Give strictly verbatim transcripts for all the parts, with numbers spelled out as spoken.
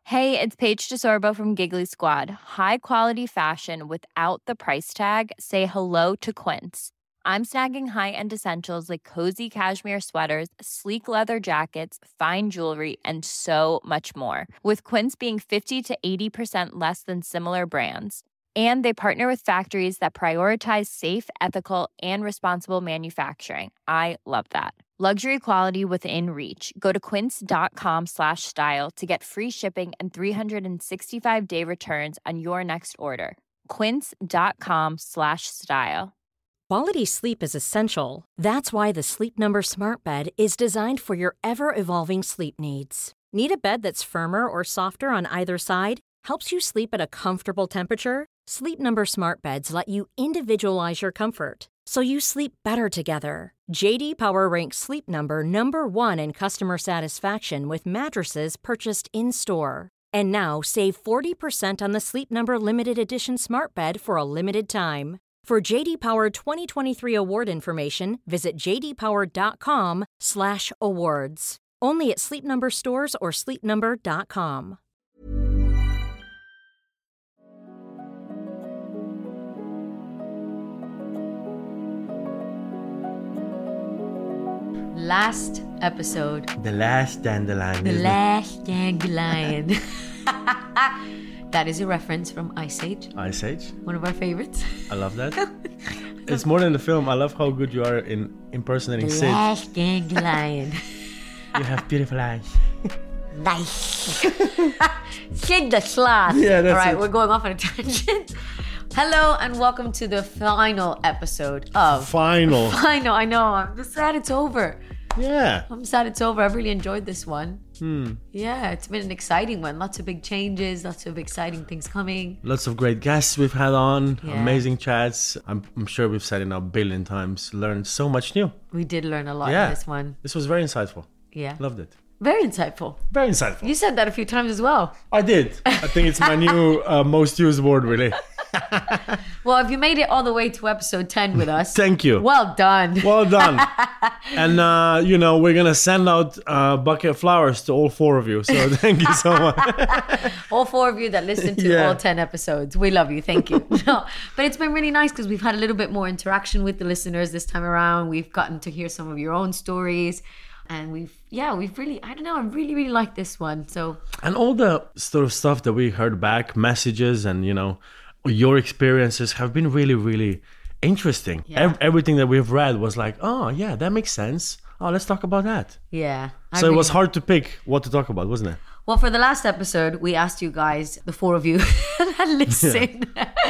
Hey, it's Paige DeSorbo from Giggly Squad. High quality fashion without the price tag. Say hello to Quince. I'm snagging high-end essentials like cozy cashmere sweaters, sleek leather jackets, fine jewelry, and so much more. With Quince being fifty to eighty percent less than similar brands. And they partner with factories that prioritize safe, ethical, and responsible manufacturing. I love that. Luxury quality within reach. Go to quince.com slash style to get free shipping and three sixty-five day returns on your next order. Quince.com slash style. Quality sleep is essential. That's why the Sleep Number Smart Bed is designed for your ever-evolving sleep needs. Need a bed that's firmer or softer on either side? Helps you sleep at a comfortable temperature? Sleep Number Smart Beds let you individualize your comfort, so you sleep better together. J D Power ranks Sleep Number number one in customer satisfaction with mattresses purchased in-store. And now, save forty percent on the Sleep Number Limited Edition Smart Bed for a limited time. For J D Power twenty twenty-three award information, visit jdpower.com slash awards. Only at Sleep Number stores or sleep number dot com. Last episode. The last dandelion. The last dandelion. That is a reference from Ice Age. Ice Age. One of our favorites. I love that. It's more than the film. I love how good you are in impersonating the Sid. Last dandelion. You have beautiful eyes. Nice. Sid the Sloth. Yeah, that's All right, it. we're going off on a tangent. Hello and welcome to the final episode of... Final. Final, I know. I'm just sad it's over. Yeah. I'm sad it's over. I've really enjoyed this one. Hmm. Yeah, it's been an exciting one. Lots of big changes, lots of exciting things coming. Lots of great guests we've had on. Yeah. Amazing chats. I'm, I'm sure we've said it a billion times. Learned so much new. We did learn a lot Yeah. in this one. This was very insightful. Yeah. Loved it. Very insightful. Very insightful. You said that a few times as well. I did. I think it's my new uh, most used word, really. Well, if you made it all the way to episode ten with us, Thank you. well done. Well done. And, uh, you know, we're going to send out a bucket of flowers to all four of you. So thank you so much. All four of you that listened to Yeah. all ten episodes, we love you. Thank you. No, but it's been really nice because we've had a little bit more interaction with the listeners this time around. We've gotten to hear some of your own stories. And we've, yeah, we've really, I don't know, I really, really like this one. So, And all the sort of stuff that we heard back, messages and, you know, your experiences have been really, really interesting. Yeah. Ev- everything that we've read was like, oh, yeah, that makes sense. Oh, let's talk about that. yeah. I so it really- was hard to pick what to talk about, wasn't it? Well, for the last episode, we asked you guys, the four of you that listen,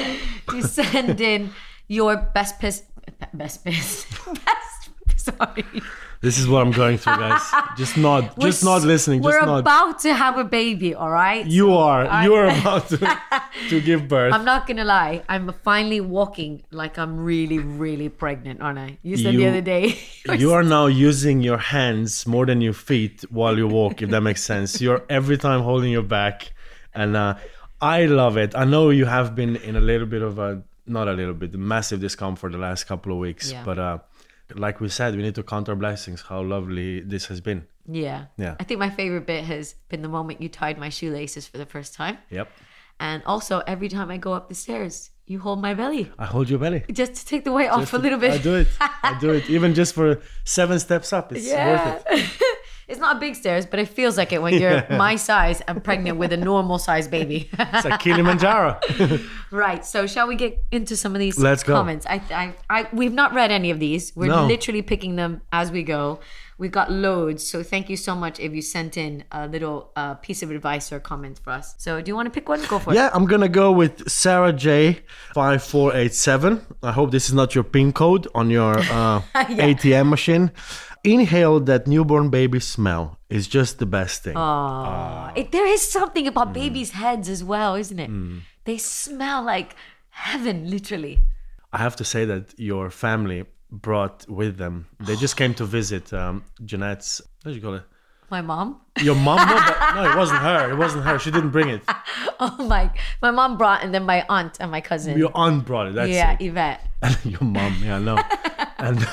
to send in your best piss, best piss, best, sorry. This is what I'm going through, guys. Just not, We're just not s- listening. Just We're not. about to have a baby, all right? You are. I- You are about to, to give birth. I'm not gonna lie. I'm finally walking like I'm really, really pregnant, aren't I? You said the You- other day. You are now using your hands more than your feet while you walk, if that makes sense. You're every time holding your back. And uh, I love it. I know you have been in a little bit of a, not a little bit, massive discomfort the last couple of weeks. Yeah. But uh, like we said, we need to count our blessings, how lovely this has been. Yeah. Yeah. I think my favorite bit has been the moment you tied my shoelaces for the first time. Yep. And also, every time I go up the stairs, you hold my belly I hold your belly. just to take the weight off Just a to- little bit. I do it. I do it. Even just for seven steps up, it's worth it. It's not a big stairs, but it feels like it when you're my size and pregnant with a normal size baby. It's like Kilimanjaro. Right. So shall we get into some of these Let's go. comments? I, I, I, we've not read any of these. We're No. literally picking them as we go. We've got loads. So thank you so much if you sent in a little uh, piece of advice or comment for us. So do you want to pick one? Go for it. Yeah, I'm gonna go with Sarah J five four eight seven. I hope this is not your PIN code on your uh, A T M machine. Inhale that newborn baby smell is just the best thing. Aw. It, there is something Mm. about babies' heads as well, isn't it? They smell like heaven, literally. I have to say that your family brought with them. They just came to visit um, Jeanette's. What do you call it? My mom. Your mom? No, but, no, it wasn't her. It wasn't her. She didn't bring it. Oh my! My mom brought, and then my aunt and my cousin. Your aunt brought it. That's yeah, it. Yvette. Your mom, yeah, I know. And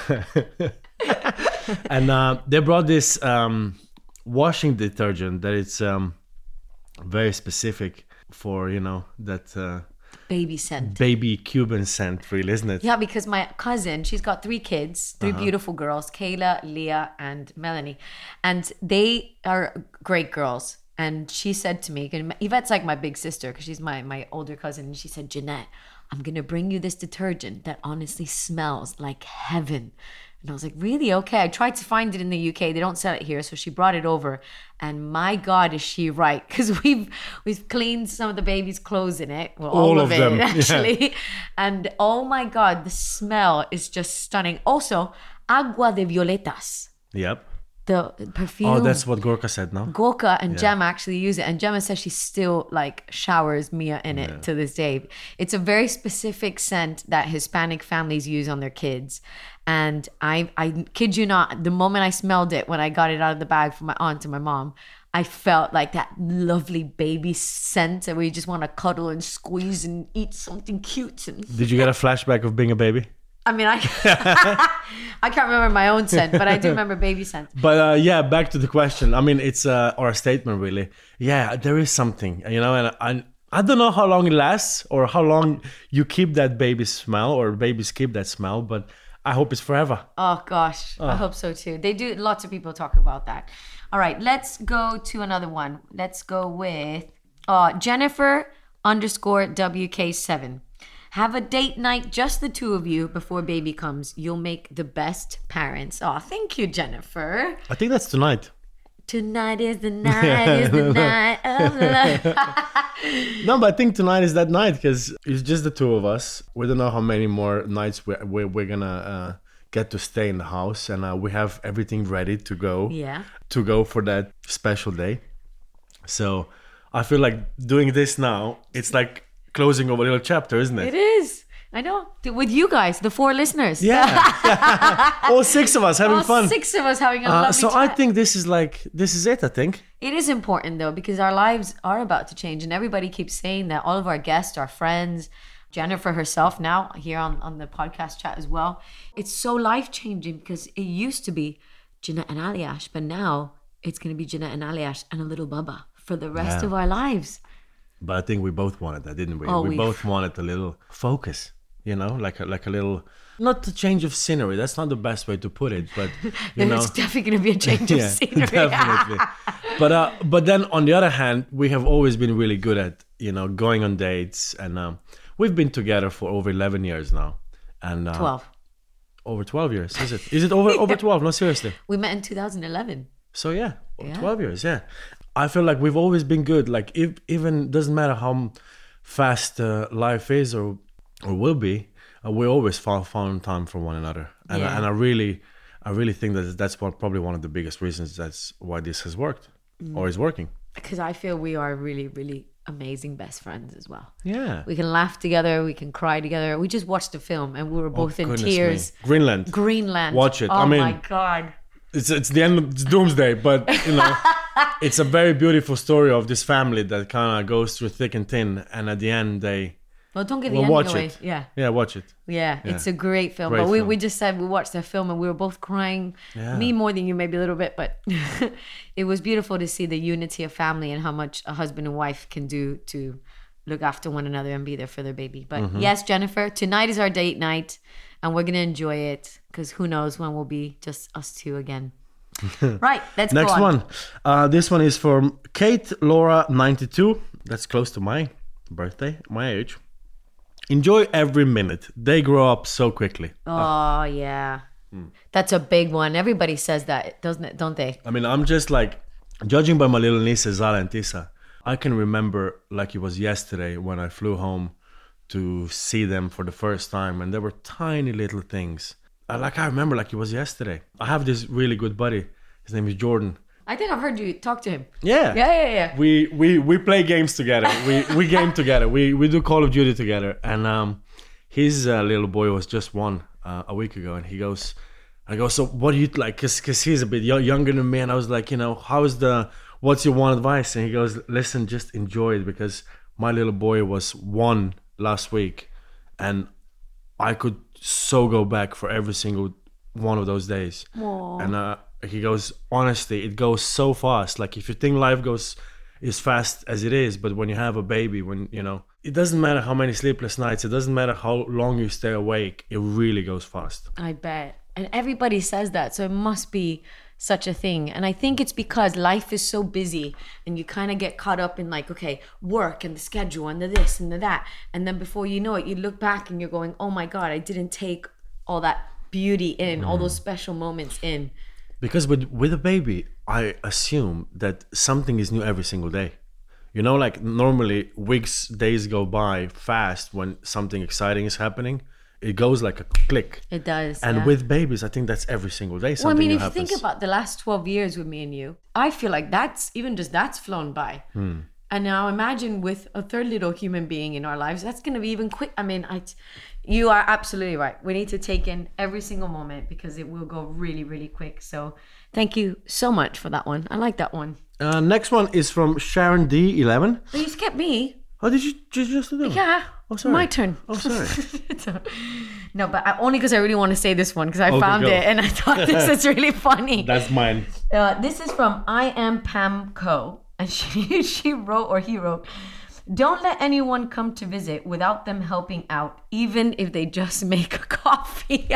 and uh, they brought this um, washing detergent that it's um, very specific for, you know, that uh, Baby scent. baby Cuban scent, really, isn't it? Yeah, because my cousin, she's got three kids, 3 beautiful girls, Kayla, Leah, and Melanie. And they are great girls. And she said to me, and Yvette's like my big sister because she's my, my older cousin. And she said, Jeanette, I'm going to bring you this detergent that honestly smells like heaven. And I was like, really? Okay. I tried to find it in the U K. They don't sell it here. So she brought it over. And my God, is she right? Because we've we've cleaned some of the baby's clothes in it. Well, all, All of, of it, them, actually. yeah. And oh my God, the smell is just stunning. Also, agua de violetas, Yep. the perfume. Oh, that's what Gorka said, no? Gorka and Gemma actually use it, and Gemma says she still like showers Mia in it to this day. It's a very specific scent that Hispanic families use on their kids, and I I kid you not, the moment I smelled it when I got it out of the bag from my aunt and my mom, I felt like that lovely baby scent where you just want to cuddle and squeeze and eat something cute. And Did you get a flashback of being a baby? I mean, I I can't remember my own scent, but I do remember baby scent. But uh, yeah, back to the question. I mean, it's uh, or a statement really. Yeah, there is something, you know, and I I don't know how long it lasts or how long you keep that baby smell or babies keep that smell, but I hope it's forever. Oh gosh, I hope so too. They do. Lots of people talk about that. All right, let's go to another one. Let's go with uh, Jennifer underscore W K seven. Have a date night, just the two of you, before baby comes. You'll make the best parents. Oh, thank you, Jennifer. I think that's tonight. Tonight is the night, is the night of love. No, but I think tonight is that night because it's just the two of us. We don't know how many more nights we're, we're, we're gonna uh, get to stay in the house, and uh, we have everything ready to go. Yeah. To go for that special day. So I feel like doing this now, it's like closing of a little chapter, isn't it? It is. I know. With you guys, the four listeners. Yeah. All six of us having All fun. six of us having a Uh, lovely so chat. I think this is like, this is it, I think. It is important though, because our lives are about to change, and everybody keeps saying that. All of our guests, our friends, Jennifer herself now here on, on the podcast chat as well. It's so life changing because it used to be Jeanette and Aliash, but now it's going to be Jeanette and Aliash and a little Bubba for the rest Yeah. of our lives. But I think we both wanted that, didn't we? Oh, we we- both wanted a little focus, you know, like a, like a little, not a change of scenery. That's not the best way to put it, but you Then know. it's definitely going to be a change of Yeah, scenery. definitely. but uh, but then on the other hand, we have always been really good at, you know, going on dates, and um, we've been together for over eleven years now, and uh, twelve. over twelve years. Is it? Is it over over twelve? No, seriously. We met in two thousand eleven. So yeah, Yeah. twelve years. Yeah, I feel like we've always been good. Like if even doesn't matter how fast uh, life is or or will be, uh, we always found found time for one another, and Yeah. and I really, I really think that that's what probably one of the biggest reasons that's why this has worked or is working. Because I feel we are really, really amazing best friends as well. Yeah. We can laugh together, we can cry together. We just watched the film and we were both in Oh, Goodness tears. me. Greenland. Greenland. Watch it. Oh I mean- my God. It's it's the end of it's doomsday, but you know, it's a very beautiful story of this family that kind of goes through thick and thin, and at the end they Well, don't give the well, end watch away. it. Yeah. Yeah, watch it. Yeah, Yeah. it's a great film. Great but we, film. we just said we watched that film and we were both crying. Yeah. Me more than you, maybe a little bit, but it was beautiful to see the unity of family and how much a husband and wife can do to look after one another and be there for their baby. But Mm-hmm. yes, Jennifer, tonight is our date night and we're going to enjoy it because who knows when we'll be just us two again. Right, let's Next go on. one. Uh, this one is from Kate Laura ninety-two. That's close to my birthday, my age. Enjoy every minute. They grow up so quickly. Oh, yeah. Hmm. That's a big one. Everybody says that, doesn't it? Don't they? I mean, I'm just like, judging by my little nieces, Zala and Tisa, I can remember like it was yesterday when I flew home to see them for the first time, and there were tiny little things. I, like I remember like it was yesterday. I have this really good buddy. His name is Jordan. I think I've heard you talk to him. Yeah. Yeah, yeah, yeah. We we we play games together. We we game together. We we do Call of Duty together. And um, his uh, little boy was just one uh, a week ago, and he goes, I go, so what do you like? Cause, cause he's a bit yo- younger than me, and I was like, you know, how's the what's your one advice? And he goes, listen, just enjoy it, because my little boy was one last week, and I could so go back for every single one of those days. Aww. And uh, he goes, honestly, it goes so fast. Like if you think life goes is fast as it is, but when you have a baby, when you know, it doesn't matter how many sleepless nights, it doesn't matter how long you stay awake, it really goes fast. I bet. And everybody says that, so it must be such a thing. And I think it's because life is so busy and you kind of get caught up in like, okay, work and the schedule and the this and the that. And then before you know it, you look back and you're going, oh my God, I didn't take all that beauty in, mm. all those special moments in. Because with, with a baby, I assume that something is new every single day. You know, like normally weeks, days go by fast when something exciting is happening. It goes like a click. It does. And yeah. with babies, I think that's every single day something Well, I mean, new if happens. you think about the last twelve years with me and you, I feel like that's, even just that's flown by. Hmm. And now imagine with a third little human being in our lives, that's going to be even quick. I mean, I, you are absolutely right. We need to take in every single moment because it will go really, really quick. So thank you so much for that one. I like that one. Uh, next one is from Sharon D eleven. But you skipped me. Oh, did you, did you just do that? Yeah. Oh, sorry. My turn. Oh, sorry. No, but I, only because I really want to say this one because I Okay, found go. it and I thought this is really funny. That's mine. Uh, this is from I Am Pam Co. And she, she wrote, or he wrote, don't let anyone come to visit without them helping out, even if they just make a coffee.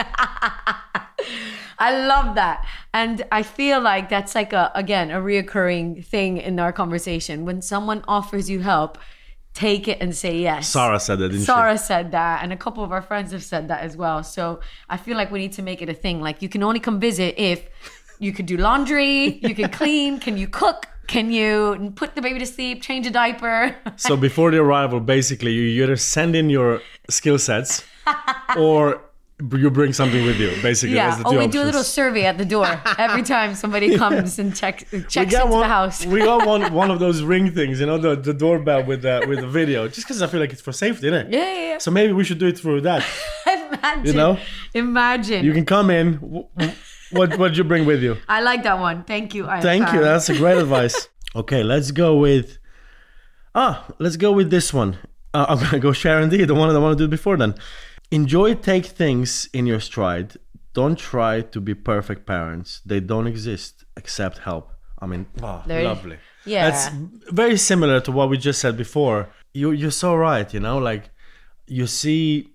I love that. And I feel like that's like, a again, a reoccurring thing in our conversation. When someone offers you help, take it and say yes. Sarah said that, didn't Sarah she? said that, and a couple of our friends have said that as well. So I feel like we need to make it a thing. Like, you can only come visit if you could do laundry, you can clean, can you cook, can you put the baby to sleep, change a diaper? So before the arrival, basically, you either send in your skill sets or you bring something with you, basically. Yeah, That's the or two we options. do a little survey at the door every time somebody comes and check, checks we got into one, the house. we got one one of those ring things, you know, the, the doorbell with the, with the video, just because I feel like it's for safety, isn't it? Yeah, yeah, yeah. So maybe we should do it through that. Imagine. You know? Imagine. You can come in. W- w- What what you bring with you? I like that one. Thank you. I Thank you. That's a great advice. Okay, let's go with. Ah, let's go with this one. Uh, I'm gonna go Sharon D, the one that I want to do before then. Enjoy, take things in your stride. Don't try to be perfect parents. They don't exist. Accept help. I mean, oh, There- lovely. Yeah. That's very similar to what we just said before. You you're so right. You know, like you see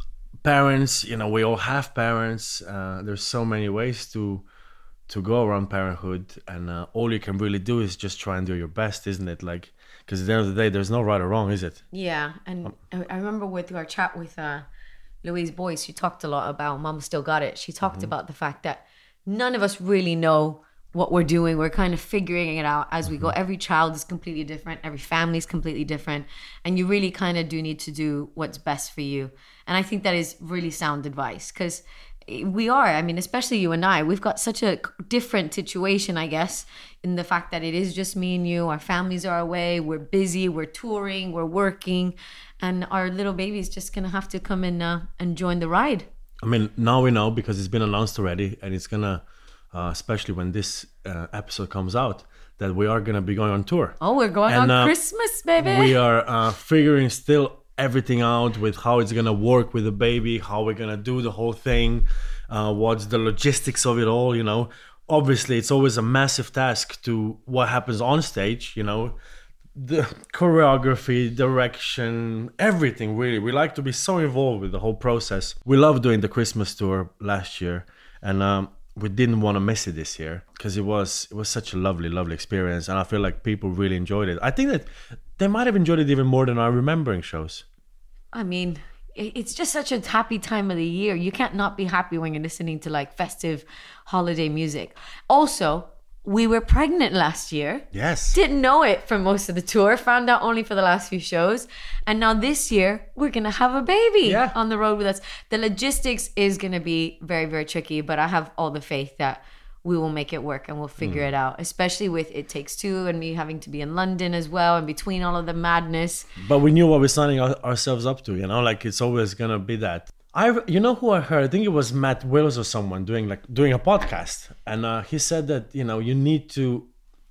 parents. You know, we all have parents. Uh, there's so many ways to to go around parenthood, and uh, all you can really do is just try and do your best, isn't it? Like, because at the end of the day, there's no right or wrong, is it? Yeah, and I I remember with our chat with uh, Louise Boyce, she talked a lot about Mom Still Got It. She talked about the fact that none of us really know what we're doing. We're kind of figuring it out as we go. Every child is completely different. Every family is completely different. And you really kind of do need to do what's best for you. And I think that is really sound advice, because we are, I mean, especially you and I, we've got such a different situation, I guess, in the fact that it is just me and you. Our families are away. We're busy. We're touring. We're working. And our little baby's just going to have to come in uh, and join the ride. I mean, now we know because it's been announced already, and it's gonna, uh, especially when this uh, episode comes out, that we are gonna be going on tour. Oh, we're going And, on uh, Christmas, baby. We are uh, figuring still everything out with how it's gonna work with the baby, how we're gonna do the whole thing, uh, what's the logistics of it all. You know, obviously it's always a massive task to what happens on stage. You know, the choreography, direction, everything really. We like to be so involved with the whole process. We loved doing the Christmas tour last year, and um, we didn't want to miss it this year because it was it was such a lovely, lovely experience, and I feel like people really enjoyed it. I think that they might have enjoyed it even more than our remembering shows. I mean, it- it's just such a happy time of the year. You can't not be happy when you're listening to like festive holiday music. Also, we were pregnant last year. Yes. Didn't know it for most of the tour. Found out only for the last few shows. And now this year, we're going to have a baby Yeah. on the road with us. The logistics is going to be very, very tricky, but I have all the faith that we will make it work and we'll figure it out, especially with It Takes Two and me having to be in London as well, in between all of the madness. But we knew what we're signing our, ourselves up to, you know, like it's always gonna be that. I, you know who I heard? I think it was Matt Wills or someone doing like doing a podcast, and uh, he said that you know you need to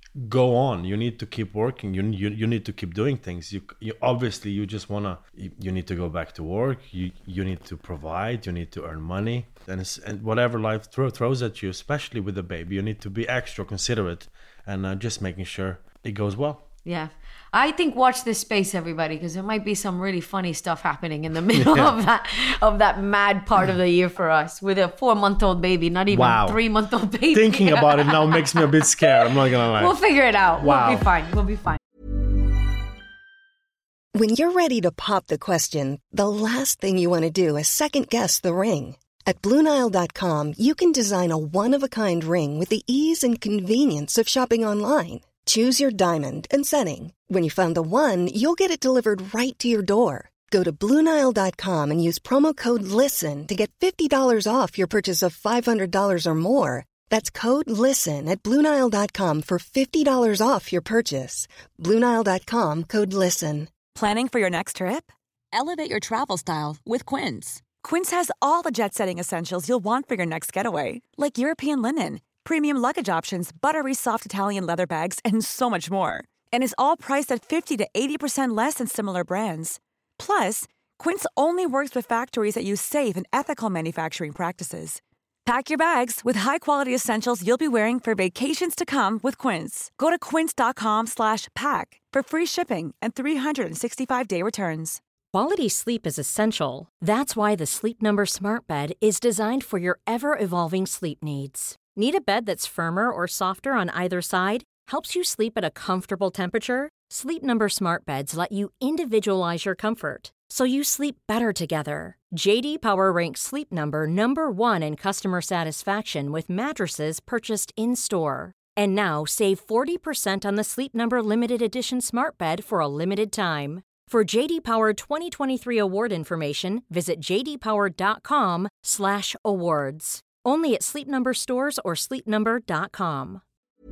go on, you need to keep working, you you, you need to keep doing things. You, you obviously you just wanna you, you need to go back to work. You you need to provide. You need to earn money, and it's, and whatever life throw, throws at you, especially with a baby, you need to be extra considerate and uh, just making sure it goes well. Yeah. I think watch this space, everybody, because there might be some really funny stuff happening in the middle Yeah. of that of that mad part of the year for us with a four-month-old baby, not even Wow. three-month-old baby. Thinking about it now makes me a bit scared. I'm not gonna lie. We'll figure it out. Wow. We'll be fine. We'll be fine. When you're ready to pop the question, the last thing you want to do is second-guess the ring. At Blue Nile dot com, you can design a one-of-a-kind ring with the ease and convenience of shopping online. Choose your diamond and setting. When you find the one, you'll get it delivered right to your door. Go to Blue Nile dot com and use promo code LISTEN to get fifty dollars off your purchase of five hundred dollars or more. That's code LISTEN at Blue Nile dot com for fifty dollars off your purchase. Blue Nile dot com, code LISTEN. Planning for your next trip? Elevate your travel style with Quince. Quince has all the jet-setting essentials you'll want for your next getaway, like European linen, premium luggage options, buttery soft Italian leather bags, and so much more. And is all priced at fifty to eighty percent less than similar brands. Plus, Quince only works with factories that use safe and ethical manufacturing practices. Pack your bags with high-quality essentials you'll be wearing for vacations to come with Quince. Go to quince.com slash pack for free shipping and three sixty-five day returns. Quality sleep is essential. That's why the Sleep Number Smart Bed is designed for your ever-evolving sleep needs. Need a bed that's firmer or softer on either side? Helps you sleep at a comfortable temperature? Sleep Number Smart Beds let you individualize your comfort, so you sleep better together. J D Power ranks Sleep Number number one in customer satisfaction with mattresses purchased in-store. And now save forty percent on the Sleep Number Limited Edition Smart Bed for a limited time. For J D Power twenty twenty-three award information, visit j d power dot com slash awards. Only at Sleep Number stores or sleep number dot com.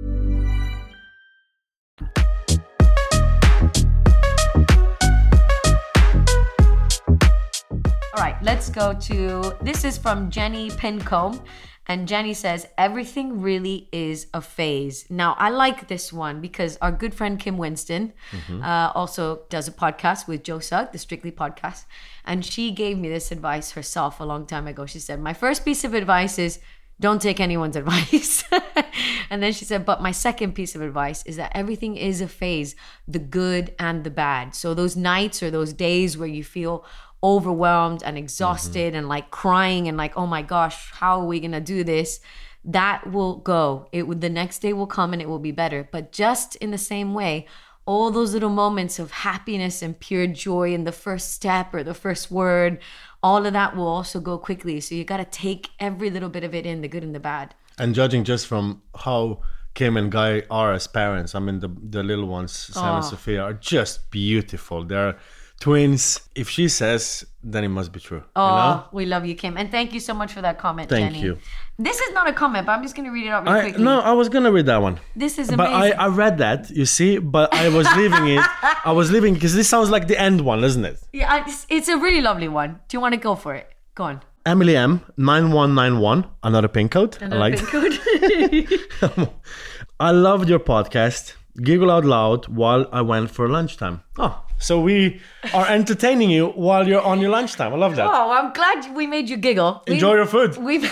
All right, let's go to, this is from Jenny Pincombe. And Jenny says, everything really is a phase. Now, I like this one because our good friend Kim Winston mm-hmm. uh, also does a podcast with Joe Sugg, the Strictly podcast. And she gave me this advice herself a long time ago. She said, my first piece of advice is don't take anyone's advice. And then she said, but my second piece of advice is that everything is a phase, the good and the bad. So those nights or those days where you feel overwhelmed and exhausted mm-hmm. and like crying and like, oh my gosh, how are we gonna do this? That will go. It would, the next day will come and it will be better. But just in the same way, all those little moments of happiness and pure joy in the first step or the first word, all of that will also go quickly. So you got to take every little bit of it in, the good and the bad. And judging just from how Kim and Guy are as parents, I mean, the the little ones, Sam oh. and Sophia, are just beautiful. They're twins. If she says, then it must be true. Oh, you know? We love you, Kim. And thank you so much for that comment, thank Jenny. you. This is not a comment, but I'm just going to read it out really I, quickly. No, I was going to read that one. This is amazing. But I, I read that, you see, but I was leaving it. I was leaving because this sounds like the end one, doesn't it? Yeah, it's, it's a really lovely one. Do you want to go for it? Go on. Emily M, nine one nine one, another pin code. Another I like pin code. I loved your podcast. Giggle out loud while I went for lunchtime. Oh, so we are entertaining you while you're on your lunchtime. I love that. Oh, I'm glad we made you giggle. Enjoy we, your food. We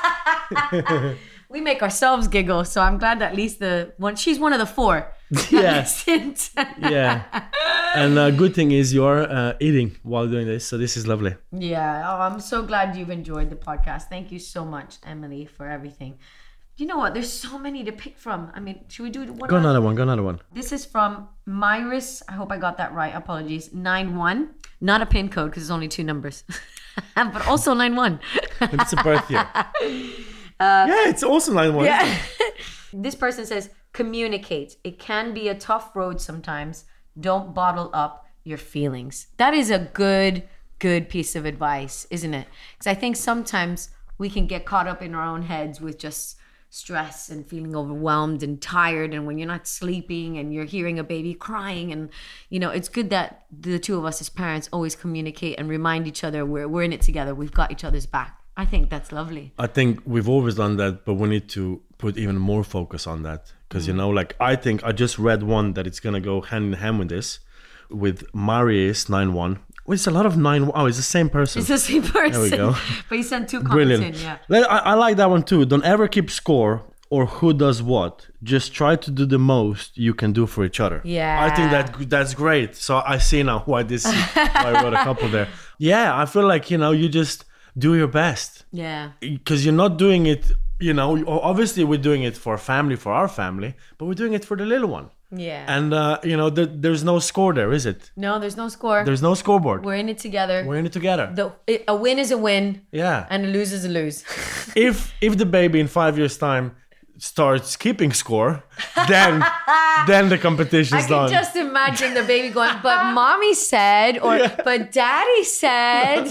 we make ourselves giggle, so I'm glad that at least the one she's one of the four. Yeah. Yeah. And a good thing is you're uh, eating while doing this, so this is lovely. Yeah. Oh, I'm so glad you've enjoyed the podcast. Thank you so much, Emily, for everything. You know what? There's so many to pick from. I mean, should we do one? Go another one. Go another one. This is from Myris. I hope I got that right. Apologies. nine one. Not a pin code because it's only two numbers. But also nine one. It's a birth year. Uh, yeah, it's also nine one. Yeah. This person says, communicate. It can be a tough road sometimes. Don't bottle up your feelings. That is a good, good piece of advice, isn't it? Because I think sometimes we can get caught up in our own heads with just stress and feeling overwhelmed and tired, and when you're not sleeping and you're hearing a baby crying, and you know, it's good that the two of us as parents always communicate and remind each other we're, we're in it together, we've got each other's back. I think that's lovely. I think we've always done that, but we need to put even more focus on that, because mm. you know, like I think I just read one that it's gonna go hand in hand with this, with Marius nine one. Well, it's a lot of nine. Oh, it's the same person. It's the same person. There we go. But he sent two comments Brilliant. in, yeah. I, I like that one too. Don't ever keep score or who does what. Just try to do the most you can do for each other. Yeah. I think that that's great. So I see now why this why I wrote a couple there. Yeah, I feel like, you know, you just do your best. Yeah. Because you're not doing it, you know, obviously we're doing it for family, for our family, but we're doing it for the little one. Yeah. And, uh, you know, the, there's no score there, is it? No, there's no score. There's no scoreboard. We're in it together. We're in it together. The, it, a win is a win. Yeah. And a lose is a lose. if if the baby in five years' time starts keeping score, then then the competition's I done. can just imagine the baby going, but mommy said, or Yeah. but daddy said.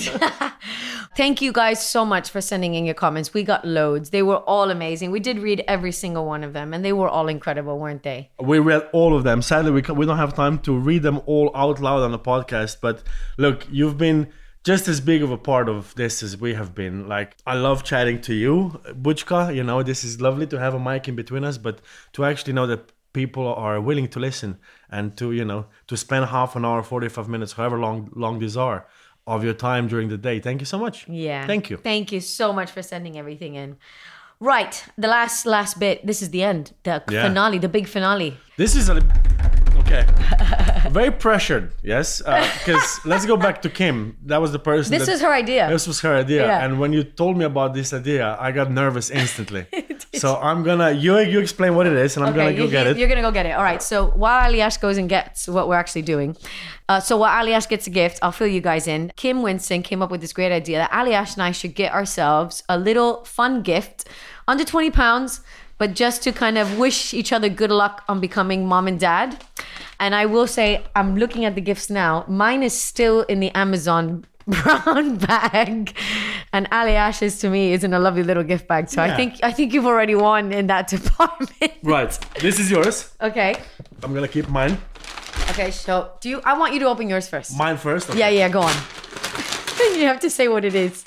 Thank you guys so much for sending in your comments. We got loads. They were all amazing. We did read every single one of them, and they were all incredible, weren't they? We read all of them. Sadly, we ca- we don't have time to read them all out loud on the podcast. But look, you've been just as big of a part of this as we have been. Like, I love chatting to you, Buchka. You know, this is lovely to have a mic in between us, but to actually know that people are willing to listen and to, you know, to spend half an hour, forty-five minutes, however long long these are, of your time during the day. Thank you so much. Yeah. Thank you. Thank you so much for sending everything in. Right. The last, last bit. This is the end. The Yeah. finale, the big finale. This is a okay. Very pressured, yes. Because let's go back to Kim. That was the person. This that, is her idea. This was her idea, Yeah. and when you told me about this idea, I got nervous instantly. So I'm gonna you you explain what it is, and I'm gonna go you, get you- it. You're gonna go get it. All right. So while Aliash goes and gets what we're actually doing, uh, so while Aliash gets a gift, I'll fill you guys in. Kim Winston came up with this great idea that Aliash and I should get ourselves a little fun gift, under twenty pounds, but just to kind of wish each other good luck on becoming mom and dad. And I will say, I'm looking at the gifts now. Mine is still in the Amazon brown bag, and Aliash's to me is in a lovely little gift bag. So I Yeah. think I think you've already won in that department. Right, this is yours. Okay. I'm gonna keep mine. Okay. So do you? I want you to open yours first. Mine first. Okay. Yeah. Yeah. Go on. You have to say what it is.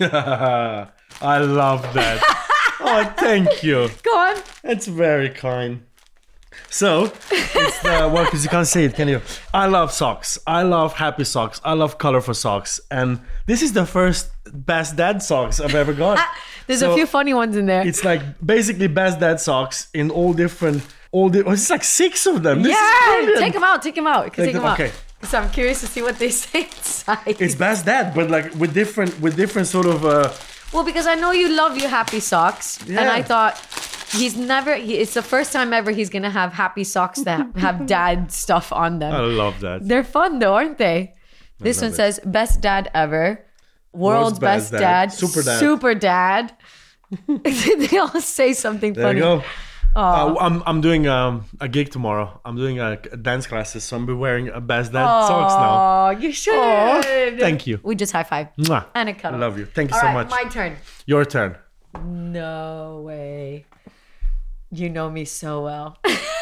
I love that. Oh, thank you. Go on. It's very kind. So, it's the, well, because you can't see it, can you? I love socks. I love happy socks. I love colorful socks. And this is the first Best Dad socks I've ever got. There's So, a few funny ones in there. It's like basically Best Dad socks in all different, all the, oh, it's like six of them. This is Yeah. brilliant. Take them out. Take them out. Take, Take them them- out. okay. So I'm curious to see what they say inside. It's Best Dad, but like with different, with different sort of, uh, Well, because I know you love your happy socks, and Yeah. I thought he's never. He, it's the first time ever he's gonna have happy socks that have dad stuff on them. I love that. They're fun though, aren't they? This one love it. says best dad ever, world's, best, best dad, dad, super dad. super dad. They all say something There funny. you go. Uh, I'm I'm doing um, a gig tomorrow. I'm doing a, a dance classes, so I'm be wearing a Best Dad socks now. Oh, you should. Aw, thank you. We just high five Mwah. and a cuddle. I love you. Thank you All so right, much. my turn. Your turn. No way. You know me so well.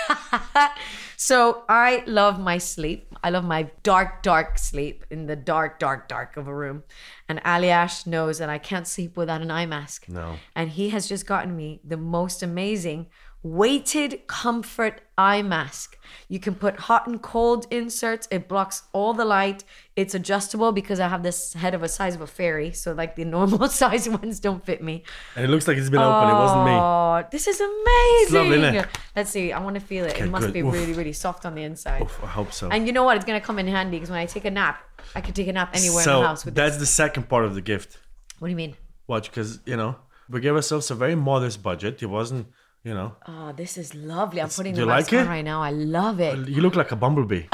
So I love my sleep. I love my dark, dark sleep in the dark, dark, dark of a room. And Aliash knows that I can't sleep without an eye mask. No. And he has just gotten me the most amazing weighted comfort eye mask. You can put hot and cold inserts. It blocks all the light. It's adjustable because I have this head of a size of a fairy. So like the normal size ones don't fit me. And it looks like it's been open. It wasn't me. Oh, this is amazing. lovely, isn't it? Let's see. I want to feel it. Okay, it must good. be Oof. really, really soft on the inside. Oof, I hope so. And you know what? It's going to come in handy because when I take a nap, I can take a nap anywhere so in the house with that's this. the second part of the gift. What do you mean? Watch, because you know we gave ourselves a very modest budget. It wasn't, you know. Oh, this is lovely. I'm putting do the you mask like on it? right now. I love it. You look like a bumblebee.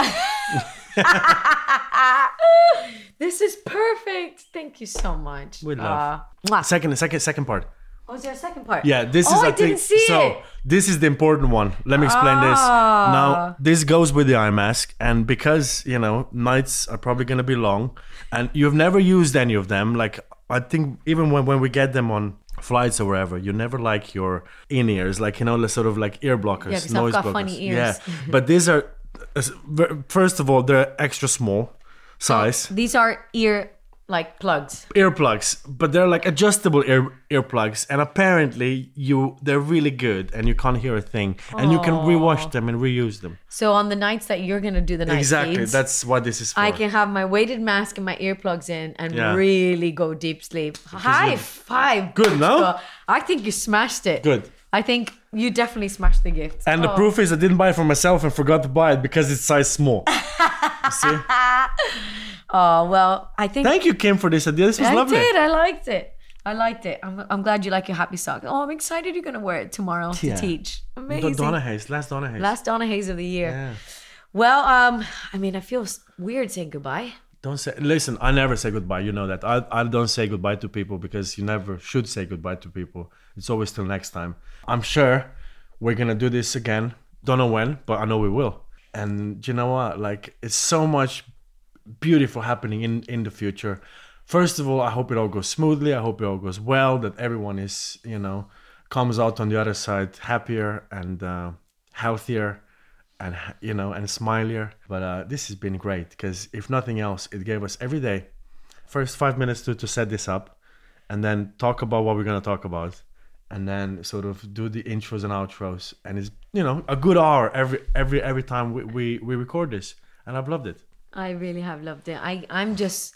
This is perfect. Thank you so much. We love. Uh, mwah. second, second, second part. Oh, is there a second part? Yeah, this oh, is. I, I didn't think, see so. it. This is the important one. Let me explain this. Ah. Now, this goes with the eye mask, and because you know nights are probably gonna be long, and you've never used any of them. Like I think even when when we get them on flights or wherever, you never like your in ears, like you know, the sort of like ear blockers, Yeah, 'cause I've noise got blockers. funny ears. Yeah, but these are uh, first of all they're extra small size. These are ear like plugs. Earplugs, but they're like adjustable ear earplugs, and apparently you they're really good, and you can't hear a thing, and you can rewash them and reuse them. So on the nights that you're gonna do the night Exactly, feeds, that's what this is for. I can have my weighted mask and my earplugs in and Yeah. really go deep sleep. High you- five. Good, no? Bushka. I think you smashed it. Good. I think You definitely smashed the gift. And oh. the proof is I didn't buy it for myself and forgot to buy it because it's size small. You see? Oh, well, I think... Thank you, Kim, for this idea. This was I lovely. did. I liked it. I liked it. I'm, I'm glad you like your happy sock. Oh, I'm excited you're going to wear it tomorrow Yeah. to teach. Amazing. Donna Hayes. Last Donna Hayes. Last Donna Hayes of the year. Yeah. Well, um, I mean, I feel s- weird saying goodbye. Don't say... Listen, I never say goodbye. You know that. I, I don't say goodbye to people because you never should say goodbye to people. It's always till next time. I'm sure we're going to do this again. Don't know when, but I know we will. And you know what? Like, it's so much beautiful happening in, in the future. First of all, I hope it all goes smoothly. I hope it all goes well, that everyone is, you know, comes out on the other side happier and uh, healthier and, you know, and smilier. But uh, this has been great because if nothing else, it gave us every day first five minutes to, to set this up and then talk about what we're going to talk about and then sort of do the intros and outros. And it's, you know, a good hour every every every time we, we, we record this. And I've loved it. I really have loved it. I, I'm just...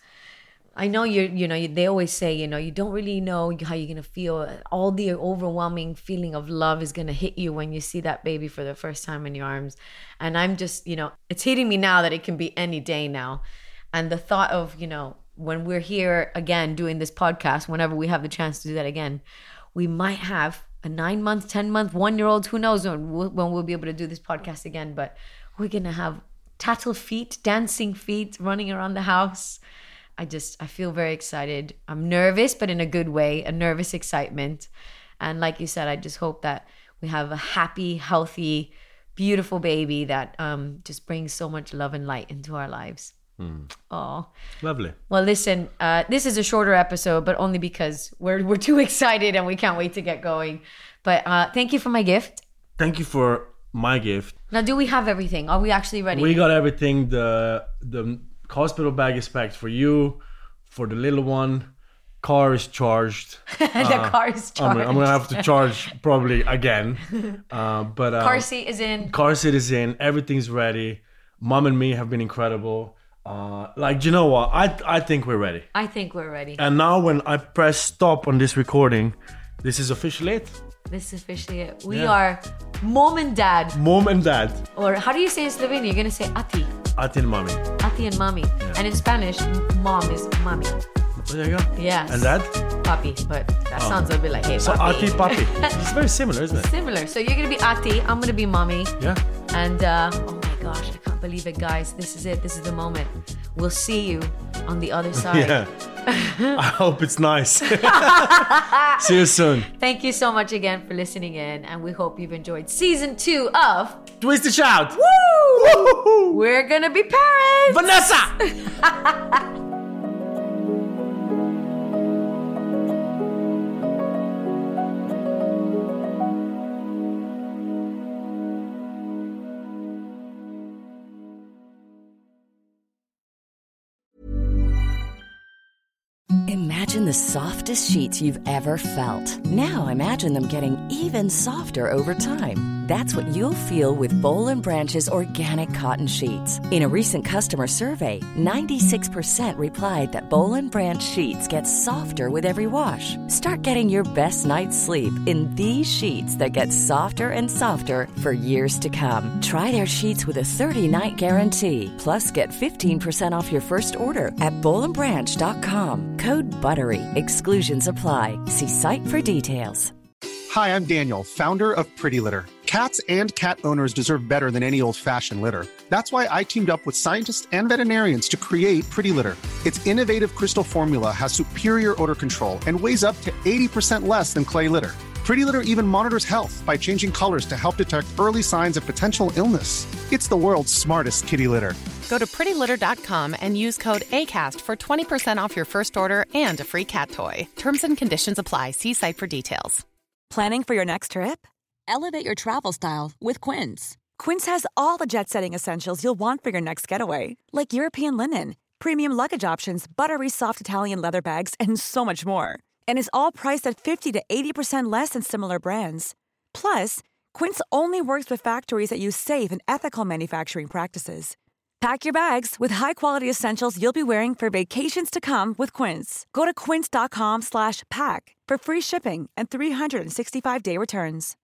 I know you're, you know, they always say, you know, you don't really know how you're going to feel. All the overwhelming feeling of love is going to hit you when you see that baby for the first time in your arms. And I'm just, you know, it's hitting me now that it can be any day now. And the thought of, you know, when we're here again doing this podcast, whenever we have the chance to do that again, we might have a nine month, ten month, one year old, who knows when we'll, when we'll be able to do this podcast again. But we're going to have tattle feet, dancing feet, running around the house. I just, I feel very excited. I'm nervous, but in a good way, a nervous excitement. And like you said, I just hope that we have a happy, healthy, beautiful baby that um, just brings so much love and light into our lives. Mm. Oh, Lovely. well, listen, uh, this is a shorter episode, but only because we're we're too excited and we can't wait to get going. But uh, thank you for my gift. Thank you for my gift. Now, do we have everything? Are we actually ready? We got everything. The the hospital bag is packed for you, for the little one. Car is charged. the uh, car is charged. I'm, I'm gonna have to charge probably again. Uh, but uh, car seat is in. Car seat is in. Everything's ready. Mom and me have been incredible. Uh, like, you know what? I I think we're ready. I think we're ready. And now when I press stop on this recording, this is officially it. This is officially it. We Yeah. are mom and dad. Mom and dad. Or how do you say in Slovenia? You're going to say ati. Ati and mommy. Ati and mommy. And in Spanish, m- mom is mommy. There you go. Yes. And dad? Papi. But that Oh. sounds a bit like, hey, So papi. Ati, papi. It's very similar, isn't it? Similar. So you're going to be ati. I'm going to be mommy. Yeah. And uh, oh my gosh, I can't believe it, guys. This is it. This is the moment. We'll see you on the other side. Yeah. I hope it's nice. See you soon. Thank you so much again for listening in. And we hope you've enjoyed season two of Twist the shout. Woo! Woo-hoo-hoo. We're going to be parents. Vanessa. Imagine the softest sheets you've ever felt. Now imagine them getting even softer over time. That's what you'll feel with Boll and Branch's organic cotton sheets. In a recent customer survey, ninety-six percent replied that Boll and Branch sheets get softer with every wash. Start getting your best night's sleep in these sheets that get softer and softer for years to come. Try their sheets with a thirty-night guarantee. Plus, get fifteen percent off your first order at boll and branch dot com. Code BUTTERY. Exclusions apply. See site for details. Hi, I'm Daniel, founder of Pretty Litter. Cats and cat owners deserve better than any old-fashioned litter. That's why I teamed up with scientists and veterinarians to create Pretty Litter. Its innovative crystal formula has superior odor control and weighs up to eighty percent less than clay litter. Pretty Litter even monitors health by changing colors to help detect early signs of potential illness. It's the world's smartest kitty litter. Go to pretty litter dot com and use code ACAST for twenty percent off your first order and a free cat toy. Terms and conditions apply. See site for details. Planning for your next trip? Elevate your travel style with Quince. Quince has all the jet-setting essentials you'll want for your next getaway, like European linen, premium luggage options, buttery soft Italian leather bags, and so much more. And is all priced at fifty to eighty percent less than similar brands. Plus, Quince only works with factories that use safe and ethical manufacturing practices. Pack your bags with high-quality essentials you'll be wearing for vacations to come with Quince. Go to quince dot com slash pack for free shipping and three sixty-five day returns.